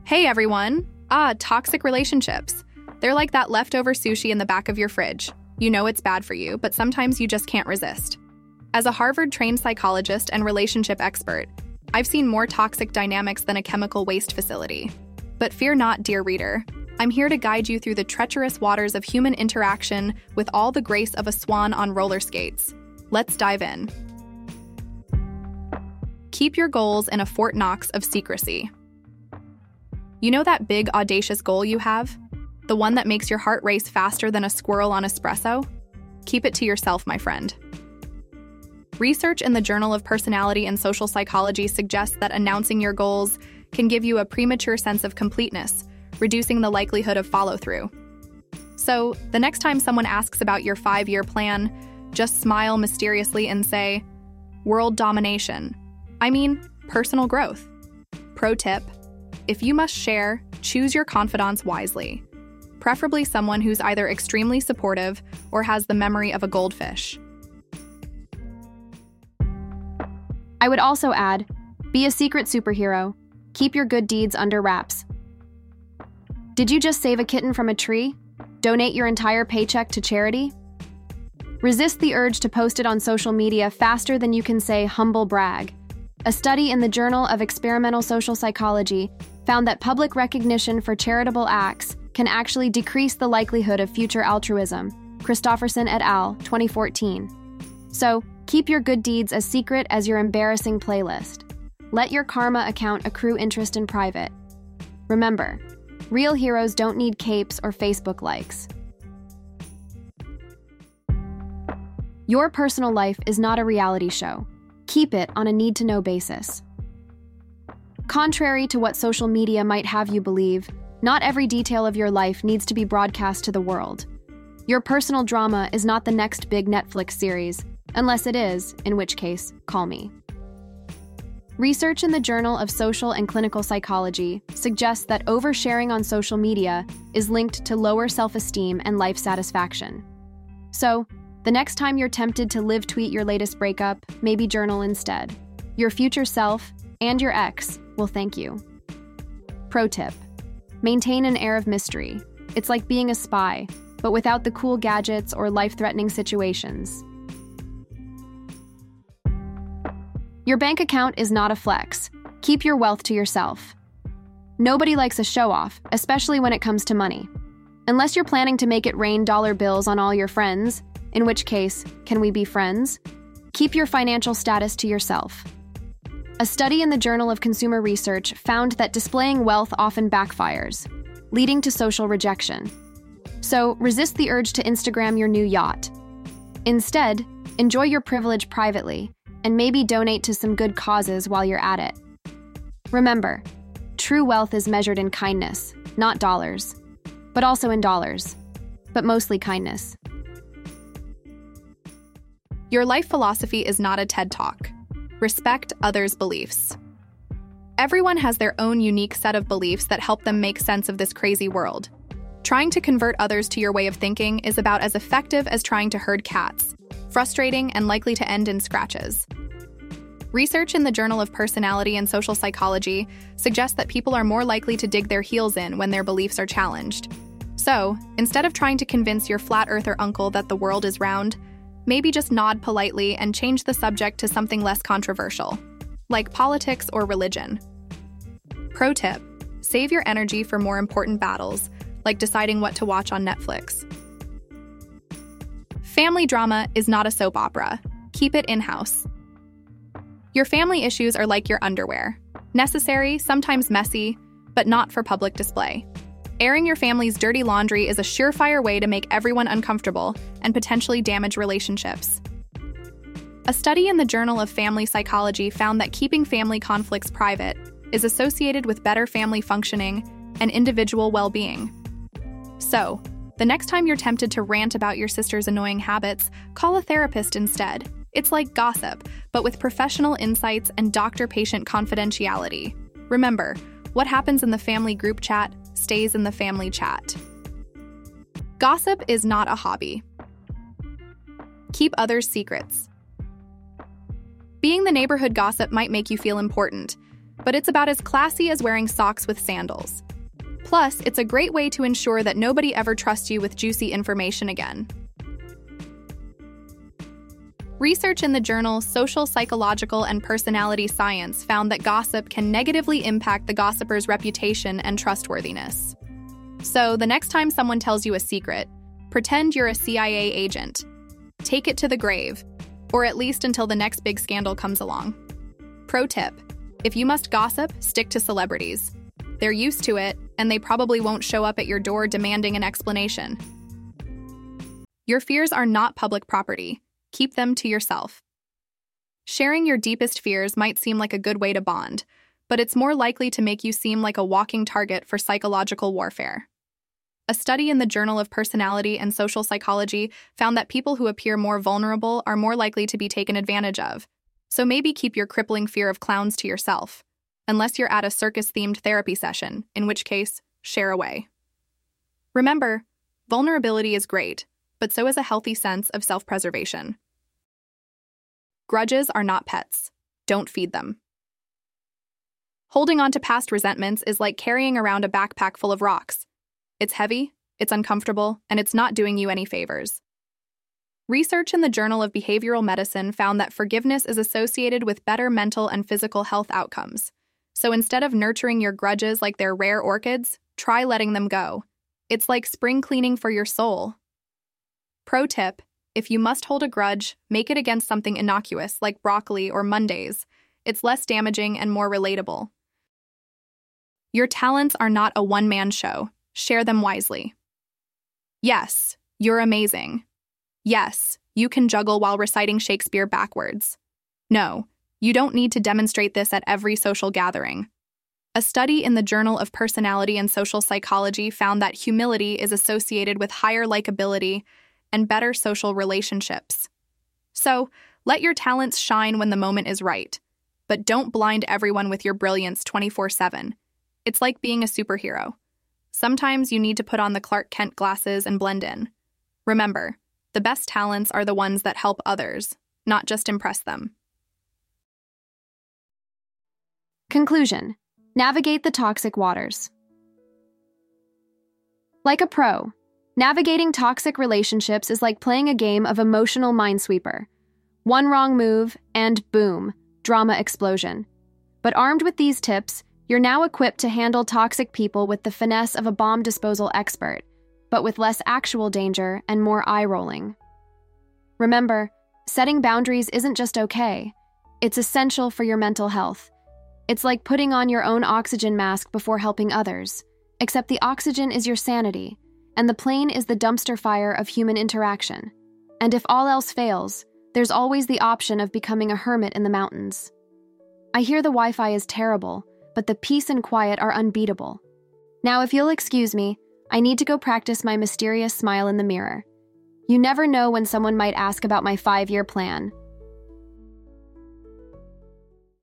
Hey everyone! Toxic relationships. They're like that leftover sushi in the back of your fridge. You know it's bad for you, but sometimes you just can't resist. As a Harvard-trained psychologist and relationship expert, I've seen more toxic dynamics than a chemical waste facility. But fear not, dear reader. I'm here to guide you through the treacherous waters of human interaction with all the grace of a swan on roller skates. Let's dive in. Keep your goals in a Fort Knox of secrecy. You know that big, audacious goal you have? The one that makes your heart race faster than a squirrel on espresso? Keep it to yourself, my friend. Research in the Journal of Personality and Social Psychology suggests that announcing your goals can give you a premature sense of completeness, reducing the likelihood of follow-through. So, the next time someone asks about your 5-year plan, just smile mysteriously and say, "World domination." I mean, personal growth. Pro tip: if you must share, choose your confidants wisely. Preferably someone who's either extremely supportive or has the memory of a goldfish. I would also add, be a secret superhero. Keep your good deeds under wraps. Did you just save a kitten from a tree? Donate your entire paycheck to charity? Resist the urge to post it on social media faster than you can say humble brag. A study in the Journal of Experimental Social Psychology found that public recognition for charitable acts can actually decrease the likelihood of future altruism. Christofferson et al., 2014. So, keep your good deeds as secret as your embarrassing playlist. Let your karma account accrue interest in private. Remember, real heroes don't need capes or Facebook likes. Your personal life is not a reality show. Keep it on a need-to-know basis. Contrary to what social media might have you believe, not every detail of your life needs to be broadcast to the world. Your personal drama is not the next big Netflix series, unless it is, in which case, call me. Research in the Journal of Social and Clinical Psychology suggests that oversharing on social media is linked to lower self-esteem and life satisfaction. So, the next time you're tempted to live tweet your latest breakup, maybe journal instead. Your future self and your ex will thank you. Pro tip: maintain an air of mystery. It's like being a spy, but without the cool gadgets or life-threatening situations. Your bank account is not a flex. Keep your wealth to yourself. Nobody likes a show-off, especially when it comes to money. Unless you're planning to make it rain dollar bills on all your friends, in which case, can we be friends? Keep your financial status to yourself. A study in the Journal of Consumer Research found that displaying wealth often backfires, leading to social rejection. So, resist the urge to Instagram your new yacht. Instead, enjoy your privilege privately, and maybe donate to some good causes while you're at it. Remember, true wealth is measured in kindness, not dollars, but also in dollars, but mostly kindness. Your life philosophy is not a TED Talk. Respect others' beliefs. Everyone has their own unique set of beliefs that help them make sense of this crazy world. Trying to convert others to your way of thinking is about as effective as trying to herd cats, frustrating and likely to end in scratches. Research in the Journal of Personality and Social Psychology suggests that people are more likely to dig their heels in when their beliefs are challenged. So, instead of trying to convince your flat-earther uncle that the world is round, maybe just nod politely and change the subject to something less controversial, like politics or religion. Pro tip: save your energy for more important battles, like deciding what to watch on Netflix. Family drama is not a soap opera. Keep it in-house. Your family issues are like your underwear. Necessary, sometimes messy, but not for public display. Airing your family's dirty laundry is a surefire way to make everyone uncomfortable and potentially damage relationships. A study in the Journal of Family Psychology found that keeping family conflicts private is associated with better family functioning and individual well-being. So, the next time you're tempted to rant about your sister's annoying habits, call a therapist instead. It's like gossip, but with professional insights and doctor-patient confidentiality. Remember, what happens in the family group chat stays in the family chat. Gossip is not a hobby. Keep others' secrets. Being the neighborhood gossip might make you feel important, but it's about as classy as wearing socks with sandals. Plus, it's a great way to ensure that nobody ever trusts you with juicy information again. Research in the journal Social, Psychological, and Personality Science found that gossip can negatively impact the gossiper's reputation and trustworthiness. So, the next time someone tells you a secret, pretend you're a CIA agent. Take it to the grave, or at least until the next big scandal comes along. Pro tip: if you must gossip, stick to celebrities. They're used to it, and they probably won't show up at your door demanding an explanation. Your fears are not public property. Keep them to yourself. Sharing your deepest fears might seem like a good way to bond, but it's more likely to make you seem like a walking target for psychological warfare. A study in the Journal of Personality and Social Psychology found that people who appear more vulnerable are more likely to be taken advantage of, so maybe keep your crippling fear of clowns to yourself, unless you're at a circus-themed therapy session, in which case, share away. Remember, vulnerability is great, but so is a healthy sense of self-preservation. Grudges are not pets. Don't feed them. Holding on to past resentments is like carrying around a backpack full of rocks. It's heavy, it's uncomfortable, and it's not doing you any favors. Research in the Journal of Behavioral Medicine found that forgiveness is associated with better mental and physical health outcomes. So instead of nurturing your grudges like they're rare orchids, try letting them go. It's like spring cleaning for your soul. Pro tip: if you must hold a grudge, make it against something innocuous like broccoli or Mondays. It's less damaging and more relatable. Your talents are not a one-man show. Share them wisely. Yes, you're amazing. Yes, you can juggle while reciting Shakespeare backwards. No, you don't need to demonstrate this at every social gathering. A study in the Journal of Personality and Social Psychology found that humility is associated with higher likability and better social relationships. So, let your talents shine when the moment is right, but don't blind everyone with your brilliance 24/7. It's like being a superhero. Sometimes you need to put on the Clark Kent glasses and blend in. Remember, the best talents are the ones that help others, not just impress them. Conclusion: navigate the toxic waters. Like a pro, navigating toxic relationships is like playing a game of emotional minesweeper. One wrong move, and boom, drama explosion. But armed with these tips, you're now equipped to handle toxic people with the finesse of a bomb disposal expert, but with less actual danger and more eye-rolling. Remember, setting boundaries isn't just okay. It's essential for your mental health. It's like putting on your own oxygen mask before helping others, except the oxygen is your sanity, and the plane is the dumpster fire of human interaction. And if all else fails, there's always the option of becoming a hermit in the mountains. I hear the Wi-Fi is terrible, but the peace and quiet are unbeatable. Now, if you'll excuse me, I need to go practice my mysterious smile in the mirror. You never know when someone might ask about my 5-year plan.